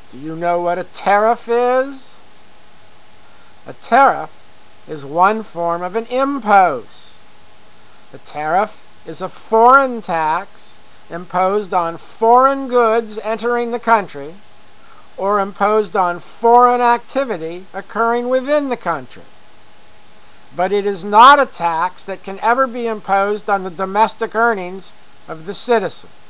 Do you know what a tariff is? A tariff is one form of an impost. A tariff is a foreign tax imposed on foreign goods entering the country or imposed on foreign activity occurring within the country. But it is not a tax that can ever be imposed on the domestic earnings of the citizen.